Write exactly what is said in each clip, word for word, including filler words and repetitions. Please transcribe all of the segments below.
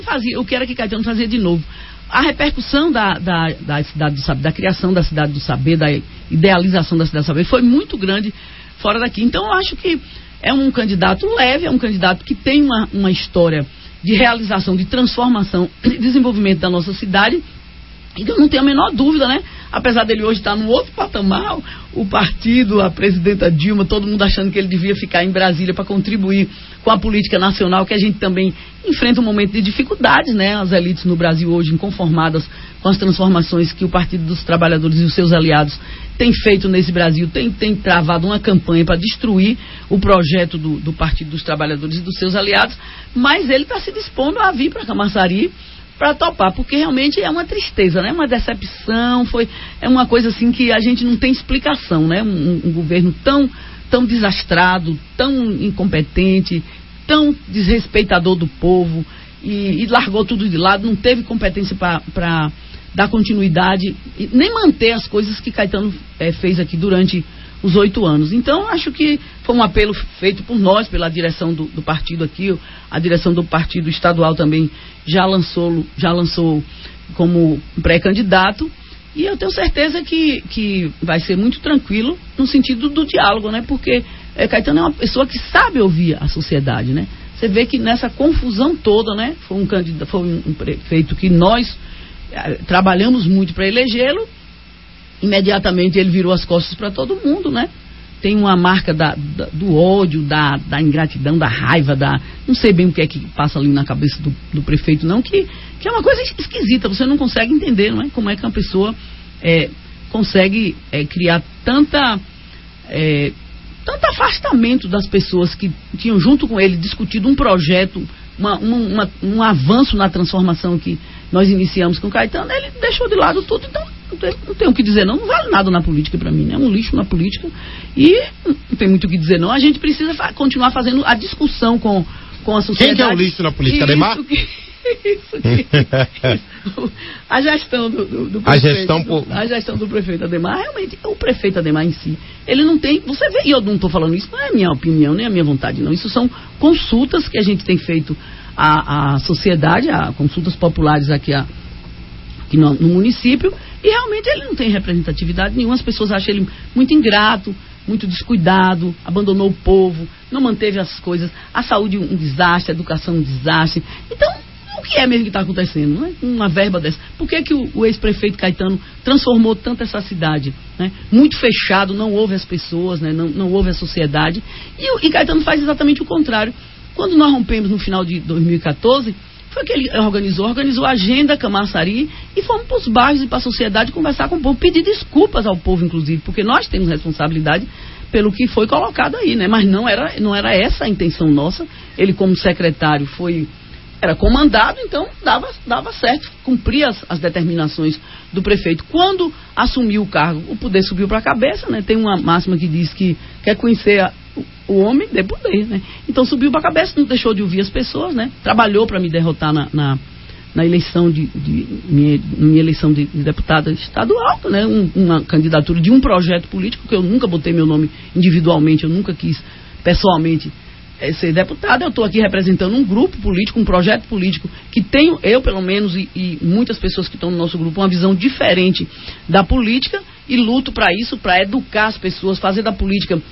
fazia, o que era que Caetano fazia de novo. A repercussão da, da, da cidade do saber, da criação da cidade do saber, da idealização da cidade do saber, foi muito grande fora daqui. Então, eu acho que é um candidato leve, é um candidato que tem uma, uma história de realização, de transformação, de desenvolvimento da nossa cidade. Então, não tenho a menor dúvida, né? Apesar dele hoje estar num outro patamar, o partido, a presidenta Dilma, todo mundo achando que ele devia ficar em Brasília para contribuir com a política nacional, que a gente também enfrenta um momento de dificuldades, né? As elites no Brasil hoje inconformadas com as transformações que o Partido dos Trabalhadores e os seus aliados têm feito nesse Brasil, tem, tem travado uma campanha para destruir o projeto do, do Partido dos Trabalhadores e dos seus aliados, mas ele está se dispondo a vir para Camaçari para topar, porque realmente é uma tristeza, né? Uma decepção, foi, é uma coisa assim que a gente não tem explicação, né? Um, um governo tão, tão desastrado, tão incompetente, tão desrespeitador do povo, e, e largou tudo de lado, não teve competência para dar continuidade, e nem manter as coisas que Caetano é, fez aqui durante os oito anos. Então, acho que foi um apelo feito por nós, pela direção do, do partido aqui, a direção do partido estadual também já lançou, já lançou como pré-candidato, e eu tenho certeza que, que vai ser muito tranquilo no sentido do diálogo, né? Porque é, Caetano é uma pessoa que sabe ouvir a sociedade, né? Você vê que nessa confusão toda, né? Foi um candidato, foi um, um prefeito que nós é, trabalhamos muito para elegê-lo. Imediatamente ele virou as costas para todo mundo, né? Tem uma marca da, da, do ódio, da, da ingratidão, da raiva, da... Não sei bem o que é que passa ali na cabeça do, do prefeito, não, que, que é uma coisa esquisita, você não consegue entender, não é? Como é que uma pessoa é, consegue é, criar tanta... É, tanto afastamento das pessoas que tinham junto com ele discutido um projeto, uma, uma, uma, um avanço na transformação que nós iniciamos com o Caetano, ele deixou de lado tudo, então não tem, não tem o que dizer não, não vale nada na política para mim, né? É um lixo na política e não tem muito o que dizer não, a gente precisa fa- continuar fazendo a discussão com, com a sociedade. Quem que é o lixo na política, Ademar? Isso que, isso que, isso. A gestão do, do, do prefeito, a gestão, por... a gestão do prefeito Ademar, realmente, o prefeito Ademar em si, ele não tem, você vê, e eu não estou falando isso, não é a minha opinião, nem a minha vontade não, isso são consultas que a gente tem feito à, à sociedade, a consultas populares aqui, a, aqui no, no município, e realmente ele não tem representatividade nenhuma, as pessoas acham ele muito ingrato, muito descuidado, abandonou o povo, não manteve as coisas, a saúde um desastre, a educação um desastre. Então, o que é mesmo que está acontecendo, né? Uma verba dessa. Por que, que o, o ex-prefeito Caetano transformou tanto essa cidade, né? Muito fechado, não ouve as pessoas, né? não, não ouve a sociedade. E, o, e Caetano faz exatamente o contrário. Quando nós rompemos no final de dois mil e catorze, foi que ele organizou, organizou a agenda Camaçari e fomos para os bairros e para a sociedade conversar com o povo, pedir desculpas ao povo, inclusive, porque nós temos responsabilidade pelo que foi colocado aí, né? Mas não era, não era essa a intenção nossa. Ele, como secretário, foi, era comandado, então dava, dava certo, cumpria as, as determinações do prefeito. Quando assumiu o cargo, o poder subiu para a cabeça, né? Tem uma máxima que diz que quer conhecer a, o homem de poder, né? Então subiu para a cabeça, não deixou de ouvir as pessoas, né? Trabalhou para me derrotar na, na, na eleição de, de minha, minha eleição de, de deputada estadual, né? Um, uma candidatura de um projeto político que eu nunca botei meu nome individualmente, eu nunca quis pessoalmente é, ser deputada. Eu estou aqui representando um grupo político, um projeto político que tenho, eu pelo menos e, e muitas pessoas que estão no nosso grupo, uma visão diferente da política e luto para isso, para educar as pessoas, fazer da política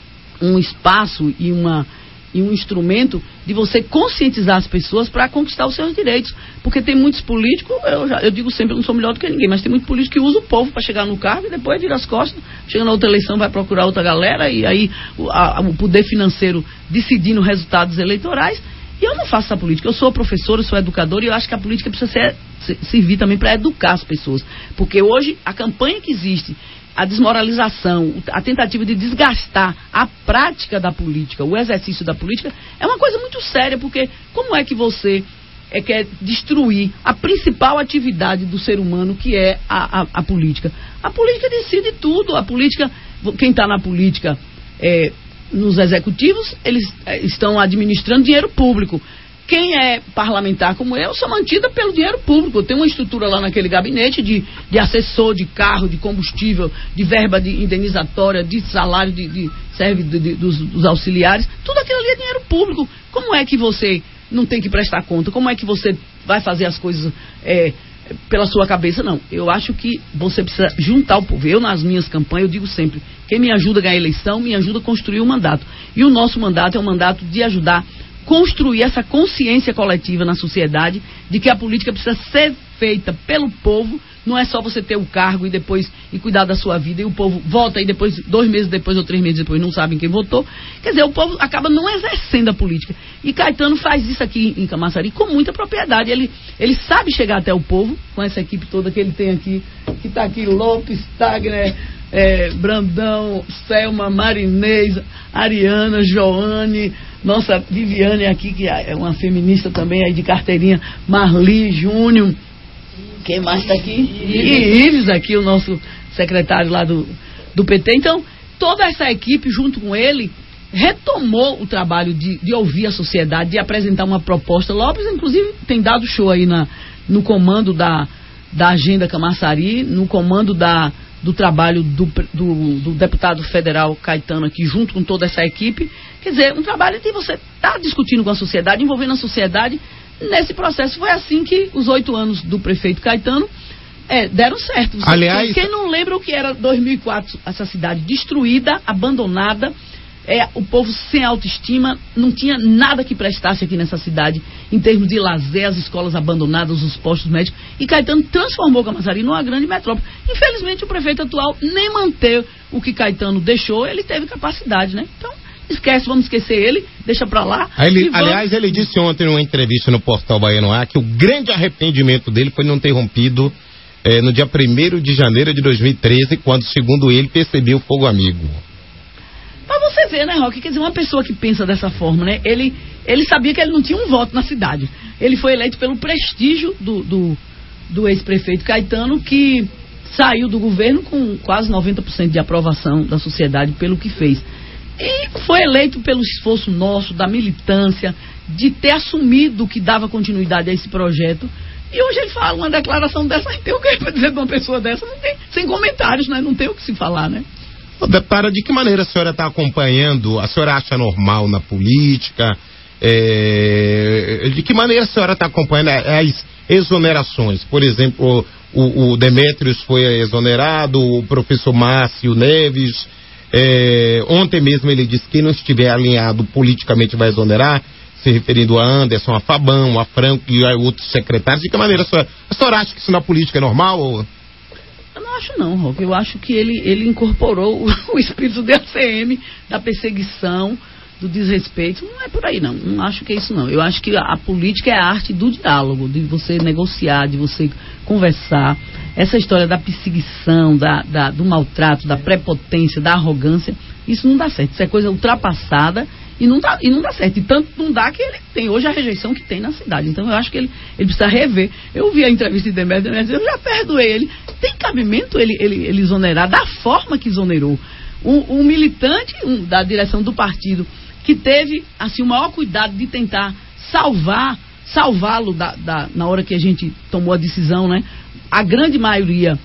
um espaço e, uma, e um instrumento de você conscientizar as pessoas para conquistar os seus direitos. Porque tem muitos políticos, eu, já, eu digo sempre, eu não sou melhor do que ninguém, mas tem muito político que usa o povo para chegar no cargo e depois vira as costas, chega na outra eleição, vai procurar outra galera e aí o, a, o poder financeiro decidindo resultados eleitorais. E eu não faço essa política, eu sou professora, eu sou educadora e eu acho que a política precisa ser, servir também para educar as pessoas. Porque hoje a campanha que existe, a desmoralização, a tentativa de desgastar a prática da política, o exercício da política, é uma coisa muito séria, porque como é que você é, quer destruir a principal atividade do ser humano, que é a, a, a política? A política decide tudo, a política, quem está na política, é, nos executivos, eles é, estão administrando dinheiro público. Quem é parlamentar como eu, sou mantida pelo dinheiro público. Eu tenho uma estrutura lá naquele gabinete de, de assessor, de carro, de combustível, de verba de indenizatória, de salário de, de, serve de, de, dos, dos auxiliares. Tudo aquilo ali é dinheiro público. Como é que você não tem que prestar conta? Como é que você vai fazer as coisas é, pela sua cabeça, não. Eu acho que você precisa juntar o povo. Eu, nas minhas campanhas, eu digo sempre, quem me ajuda a ganhar a eleição, me ajuda a construir o mandato. E o nosso mandato é um mandato de ajudar a construir essa consciência coletiva na sociedade de que a política precisa ser feita pelo povo. Não é só você ter o cargo e depois e cuidar da sua vida e o povo vota e depois, dois meses depois ou três meses depois, não sabem quem votou. Quer dizer, o povo acaba não exercendo a política. E Caetano faz isso aqui em Camaçari com muita propriedade. Ele, ele sabe chegar até o povo, com essa equipe toda que ele tem aqui, que está aqui, Lopes, Tagner, é, Brandão, Selma, Marinês, Ariana, Joane, nossa Viviane aqui, que é uma feminista também aí de carteirinha, Marli, Júnior. Quem mais está aqui? E Ives aqui, o nosso secretário lá do, do P T. Então, toda essa equipe, junto com ele, retomou o trabalho de, de ouvir a sociedade, de apresentar uma proposta. Lopes, inclusive, tem dado show aí na, no comando da, da Agenda Camaçari, no comando da, do trabalho do, do, do deputado federal Caetano aqui, junto com toda essa equipe. Quer dizer, um trabalho de você estar tá discutindo com a sociedade, envolvendo a sociedade. Nesse processo foi assim que os oito anos do prefeito Caetano é, deram certo. Você, aliás, quem não lembra o que era dois mil e quatro, essa cidade destruída, abandonada, é, o povo sem autoestima, não tinha nada que prestasse aqui nessa cidade, em termos de lazer, as escolas abandonadas, os postos médicos, e Caetano transformou Camaçari numa grande metrópole. Infelizmente o prefeito atual nem manter o que Caetano deixou, ele teve capacidade, né? Então, esquece, vamos esquecer ele, deixa pra lá. Ele, vamos... Aliás, ele disse ontem numa entrevista no Portal Bahia no Ar que o grande arrependimento dele foi não ter rompido eh, no dia primeiro de janeiro de dois mil e treze, quando, segundo ele, percebeu o fogo amigo. Pra você ver, né, Roque? Quer dizer, uma pessoa que pensa dessa forma, né? Ele, ele sabia que ele não tinha um voto na cidade. Ele foi eleito pelo prestígio do, do, do ex-prefeito Caetano, que saiu do governo com quase noventa por cento de aprovação da sociedade pelo que fez. E foi eleito pelo esforço nosso, da militância, de ter assumido que dava continuidade a esse projeto. E hoje ele fala uma declaração dessa, não tem o que dizer de uma pessoa dessa, não tem, sem comentários, né? Não tem o que se falar, né? Deputada, de que maneira a senhora está acompanhando, a senhora acha normal na política, é, de que maneira a senhora está acompanhando as exonerações? Por exemplo, o, o Demétrios foi exonerado, o professor Márcio Neves... É, ontem mesmo ele disse que quem não estiver alinhado politicamente vai exonerar, se referindo a Anderson, a Fabão, a Franco e a outros secretários. De que maneira a senhora, a senhora acha que isso na política é normal? Ou... Eu não acho não, Roque. Eu acho que ele, ele incorporou o, o espírito do A C M, da perseguição, do desrespeito. Não é por aí não, não acho que é isso não. Eu acho que a, a política é a arte do diálogo, de você negociar, de você conversar. Essa história da perseguição, da, da, do maltrato, da prepotência, da arrogância, isso não dá certo. Isso é coisa ultrapassada e não dá, e não dá certo. E tanto não dá que ele tem hoje a rejeição que tem na cidade. Então eu acho que ele, ele precisa rever. Eu vi a entrevista de Demétrios, eu já perdoei ele. Tem cabimento ele, ele, ele exonerar da forma que exonerou. Um, um militante um, da direção do partido que teve assim, o maior cuidado de tentar salvar, salvá-lo da, da, na hora que a gente tomou a decisão, né? A grande maioria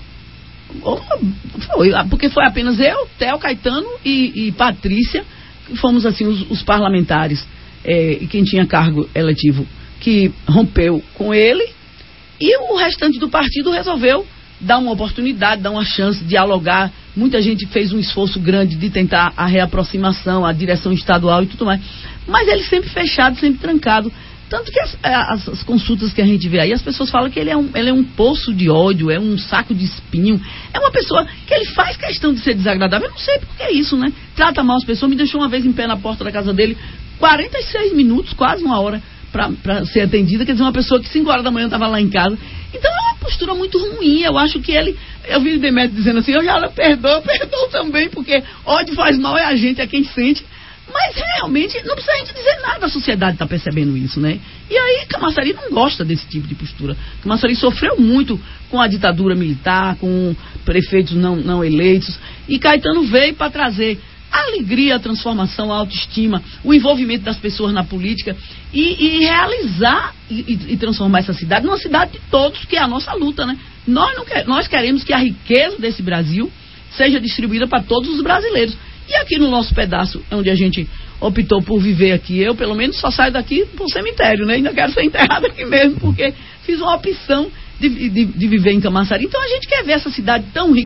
foi, porque foi apenas eu, Theo, Caetano e, e Patrícia, que fomos assim os, os parlamentares é, e quem tinha cargo eletivo que rompeu com ele, e o restante do partido resolveu dar uma oportunidade, dar uma chance, dialogar. Muita gente fez um esforço grande de tentar a reaproximação, a direção estadual e tudo mais, mas ele sempre fechado, sempre trancado. Tanto que as, as, as consultas que a gente vê aí, as pessoas falam que ele é, um, ele é um poço de ódio, é um saco de espinho, é uma pessoa que ele faz questão de ser desagradável. Eu não sei porque é isso, né? Trata mal as pessoas, me deixou uma vez em pé na porta da casa dele, quarenta e seis minutos, quase uma hora, para ser atendida. Quer dizer, uma pessoa que cinco horas da manhã estava lá em casa. Então é uma postura muito ruim. Eu acho que ele, eu vi o Demétrio dizendo assim, eu já perdoo, perdoo também, porque ódio faz mal, é a gente, é quem sente. Mas realmente não precisa a gente dizer nada, a sociedade está percebendo isso, né? E aí Camaçari não gosta desse tipo de postura. Camaçari sofreu muito com a ditadura militar, com prefeitos não, não eleitos, e Caetano veio para trazer a alegria, a transformação, a autoestima, o envolvimento das pessoas na política e, e realizar e, e transformar essa cidade numa cidade de todos, que é a nossa luta, né? Nós, não quer, nós queremos que a riqueza desse Brasil seja distribuída para todos os brasileiros. E aqui no nosso pedaço, onde a gente optou por viver aqui, eu pelo menos só saio daqui pro cemitério, né? Ainda quero ser enterrado aqui mesmo, porque fiz uma opção de, de, de viver em Camaçari. Então a gente quer ver essa cidade tão rica